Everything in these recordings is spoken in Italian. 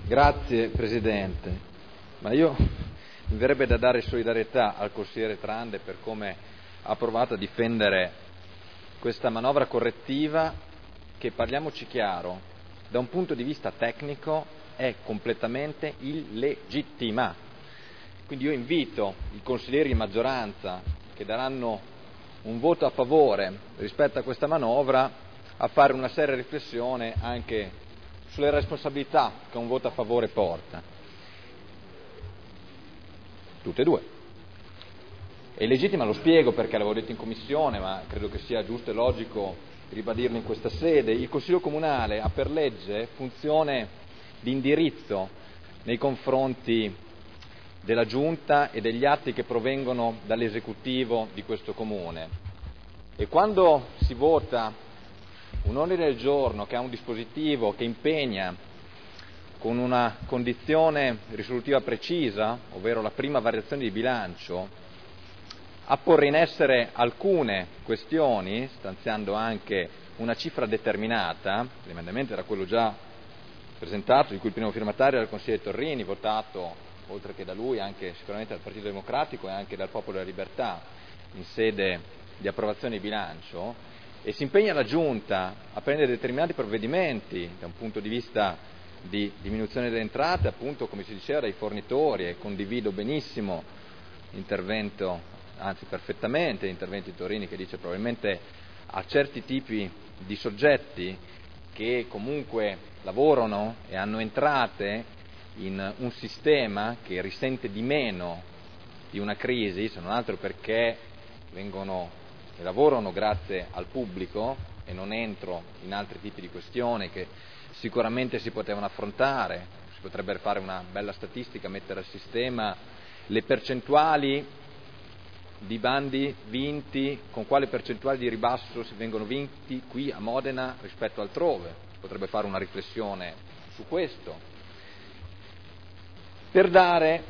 Grazie Presidente, ma mi verrebbe da dare solidarietà al consigliere Trande per come ha provato a difendere questa manovra correttiva che, parliamoci chiaro, da un punto di vista tecnico è completamente illegittima. Quindi io invito i consiglieri di maggioranza che daranno un voto a favore rispetto a questa manovra a fare una seria riflessione anche sulle responsabilità che un voto a favore porta. Tutte e due. È illegittima, lo spiego perché l'avevo detto in commissione, ma credo che sia giusto e logico ribadirlo in questa sede. Il Consiglio Comunale ha per legge funzione di indirizzo nei confronti della Giunta e degli atti che provengono dall'esecutivo di questo Comune. E quando si vota un ordine del giorno che ha un dispositivo che impegna con una condizione risolutiva precisa, ovvero la prima variazione di bilancio, a porre in essere alcune questioni, stanziando anche una cifra determinata, l'emendamento era quello già presentato, di cui il primo firmatario era il consigliere Torrini, votato oltre che da lui anche sicuramente dal Partito Democratico e anche dal Popolo della Libertà in sede di approvazione di bilancio, e si impegna la Giunta a prendere determinati provvedimenti da un punto di vista di diminuzione delle entrate, appunto come si diceva dai fornitori, e condivido benissimo l'intervento, anzi perfettamente l'intervento di Torrini, che dice probabilmente a certi tipi di soggetti che comunque lavorano e hanno entrate in un sistema che risente di meno di una crisi, se non altro perché lavorano grazie al pubblico, e non entro in altri tipi di questioni che sicuramente si potevano affrontare. Si potrebbe fare una bella statistica, mettere a sistema le percentuali di bandi vinti, con quale percentuale di ribasso si vengono vinti qui a Modena rispetto altrove. Si potrebbe fare una riflessione su questo, per dare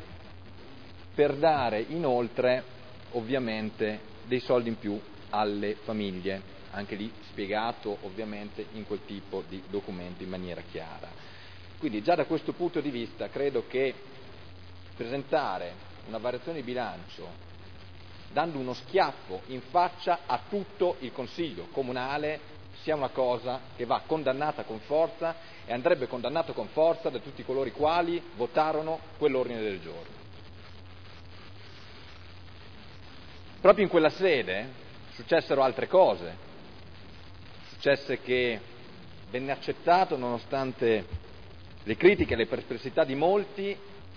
inoltre ovviamente dei soldi in più alle famiglie, anche lì spiegato ovviamente in quel tipo di documenti in maniera chiara. Quindi già da questo punto di vista credo che presentare una variazione di bilancio dando uno schiaffo in faccia a tutto il Consiglio Comunale sia una cosa che va condannata con forza, e andrebbe condannato con forza da tutti coloro i quali votarono quell'ordine del giorno. Proprio in quella sede successero altre cose. Successe che venne accettato, nonostante le critiche e le perplessità di molti,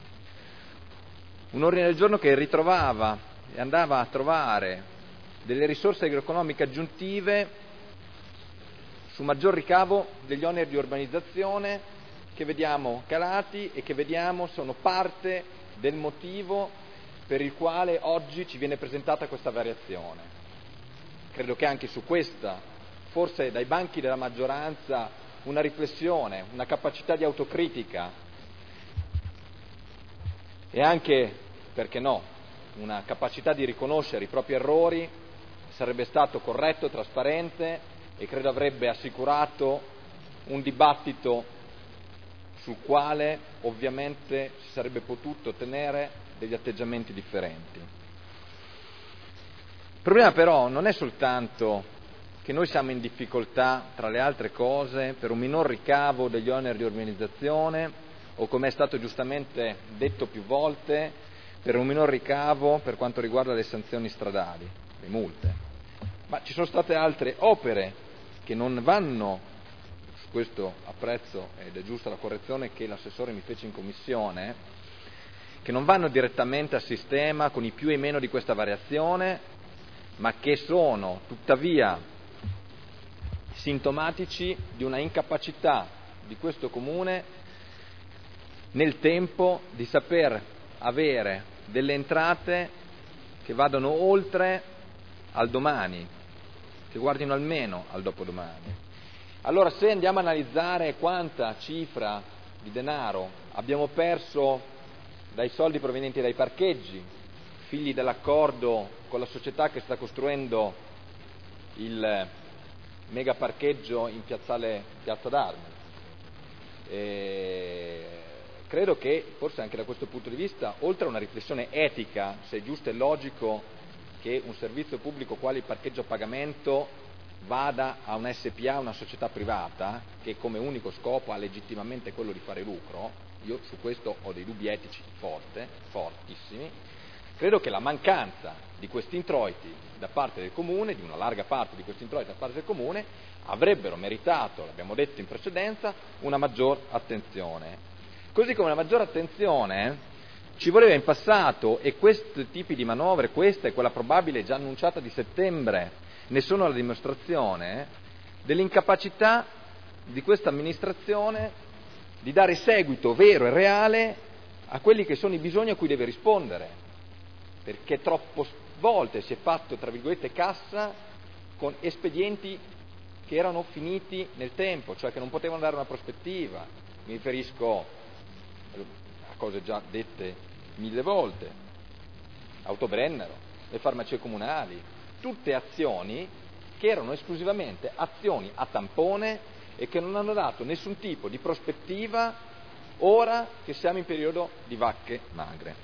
un ordine del giorno che ritrovava e andava a trovare delle risorse agroeconomiche aggiuntive su maggior ricavo degli oneri di urbanizzazione, che vediamo calati e che vediamo sono parte del motivo per il quale oggi ci viene presentata questa variazione. Credo che anche su questa, forse dai banchi della maggioranza, una riflessione, una capacità di autocritica e anche, perché no, una capacità di riconoscere i propri errori sarebbe stato corretto, trasparente, e credo avrebbe assicurato un dibattito sul quale ovviamente si sarebbe potuto ottenere degli atteggiamenti differenti. Il problema però non è soltanto che noi siamo in difficoltà, tra le altre cose, per un minor ricavo degli oneri di urbanizzazione, o come è stato giustamente detto più volte, per un minor ricavo per quanto riguarda le sanzioni stradali, le multe. Ma ci sono state altre opere che non vanno, su questo apprezzo ed è giusta la correzione che l'assessore mi fece in commissione, che non vanno direttamente a sistema con i più e i meno di questa variazione, ma che sono tuttavia sintomatici di una incapacità di questo Comune nel tempo di saper avere delle entrate che vadano oltre al domani, che guardino almeno al dopodomani. Allora, se andiamo a analizzare quanta cifra di denaro abbiamo perso dai soldi provenienti dai parcheggi, figli dell'accordo con la società che sta costruendo il mega parcheggio in Piazza d'Armi, credo che forse anche da questo punto di vista, oltre a una riflessione etica, se è giusto e logico che un servizio pubblico quale il parcheggio a pagamento vada a una SPA, una società privata, che come unico scopo ha legittimamente quello di fare lucro, io su questo ho dei dubbi etici fortissimi, credo che la mancanza di questi introiti da parte del Comune, di una larga parte di questi introiti da parte del Comune, avrebbero meritato, l'abbiamo detto in precedenza, una maggior attenzione. Così come una maggiore attenzione ci voleva in passato, e questi tipi di manovre, questa e quella probabile già annunciata di settembre, ne sono la dimostrazione, dell'incapacità di questa amministrazione di dare seguito vero e reale a quelli che sono i bisogni a cui deve rispondere, perché troppe volte si è fatto, tra virgolette, cassa con espedienti che erano finiti nel tempo, cioè che non potevano dare una prospettiva. Mi riferisco a cose già dette 1000 volte, Autobrennero, le farmacie comunali, tutte azioni che erano esclusivamente azioni a tampone e che non hanno dato nessun tipo di prospettiva ora che siamo in periodo di vacche magre.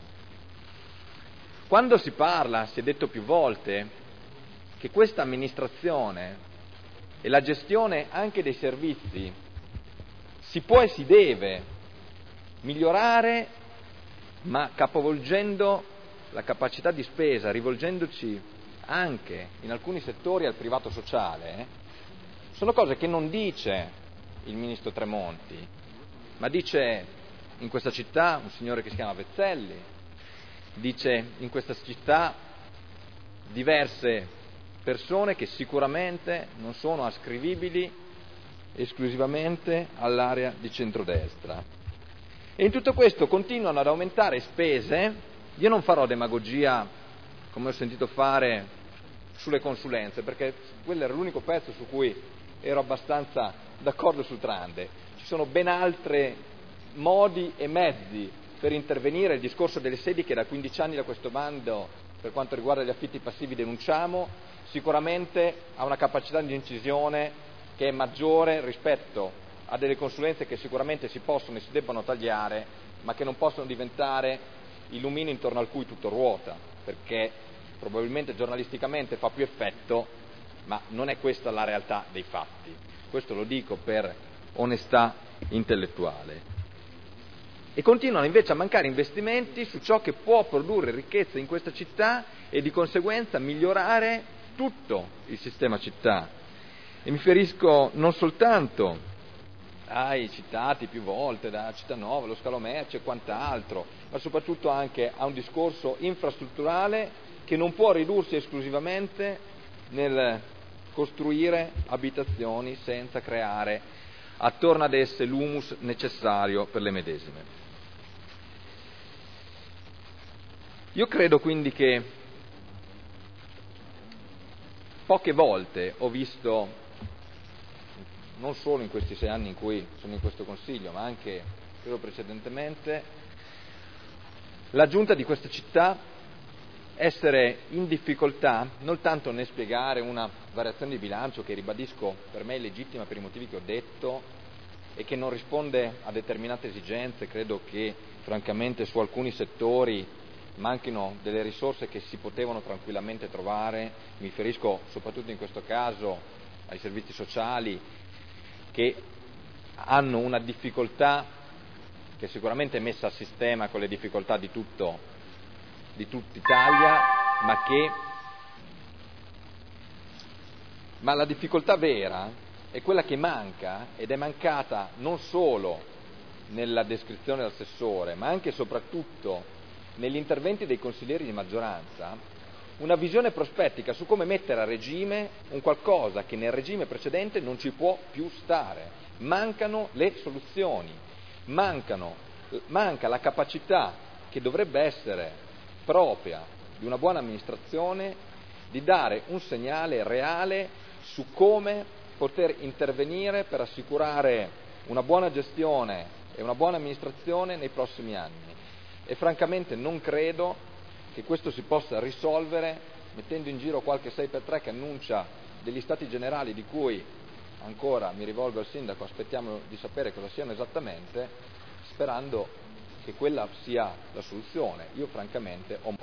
Quando si parla, si è detto più volte, che questa amministrazione e la gestione anche dei servizi si può e si deve migliorare, ma capovolgendo la capacità di spesa, rivolgendoci anche in alcuni settori al privato sociale, sono cose che non dice il ministro Tremonti, ma dice in questa città un signore che si chiama Vezzelli, dice in questa città diverse persone che sicuramente non sono ascrivibili esclusivamente all'area di centrodestra. E in tutto questo continuano ad aumentare spese. Io non farò demagogia, come ho sentito fare, sulle consulenze, perché quello era l'unico pezzo su cui ero abbastanza d'accordo sul Trande. Ci sono ben altri modi e mezzi per intervenire. Il discorso delle sedi, che da 15 anni da questo bando per quanto riguarda gli affitti passivi denunciamo, sicuramente ha una capacità di incisione che è maggiore rispetto a delle consulenze che sicuramente si possono e si debbono tagliare, ma che non possono diventare il lumino intorno al cui tutto ruota, perché probabilmente giornalisticamente fa più effetto, ma non è questa la realtà dei fatti. Questo lo dico per onestà intellettuale. E continuano invece a mancare investimenti su ciò che può produrre ricchezza in questa città e di conseguenza migliorare tutto il sistema città. E mi riferisco non soltanto ai citati più volte da Cittànuova, lo Scalo Merce e quant'altro, ma soprattutto anche a un discorso infrastrutturale che non può ridursi esclusivamente nel costruire abitazioni senza creare attorno ad esse l'humus necessario per le medesime. Io credo quindi che poche volte ho visto, non solo in questi 6 anni in cui sono in questo Consiglio, ma anche credo precedentemente, la giunta di questa città essere in difficoltà non tanto nel spiegare una variazione di bilancio che, ribadisco, per me è legittima per i motivi che ho detto e che non risponde a determinate esigenze. Credo che francamente su alcuni settori manchino delle risorse che si potevano tranquillamente trovare. Mi riferisco soprattutto in questo caso ai servizi sociali, che hanno una difficoltà che sicuramente è messa a sistema con le difficoltà di tutta Italia, ma la difficoltà vera è quella che manca, ed è mancata non solo nella descrizione dell'assessore, ma anche e soprattutto negli interventi dei consiglieri di maggioranza, una visione prospettica su come mettere a regime un qualcosa che nel regime precedente non ci può più stare. Mancano le soluzioni, manca la capacità che dovrebbe essere propria di una buona amministrazione di dare un segnale reale su come poter intervenire per assicurare una buona gestione e una buona amministrazione nei prossimi anni. E francamente non credo che questo si possa risolvere mettendo in giro qualche 6x3 che annuncia degli stati generali di cui ancora, mi rivolgo al sindaco, aspettiamo di sapere cosa siano esattamente, sperando che quella sia la soluzione. Io francamente ho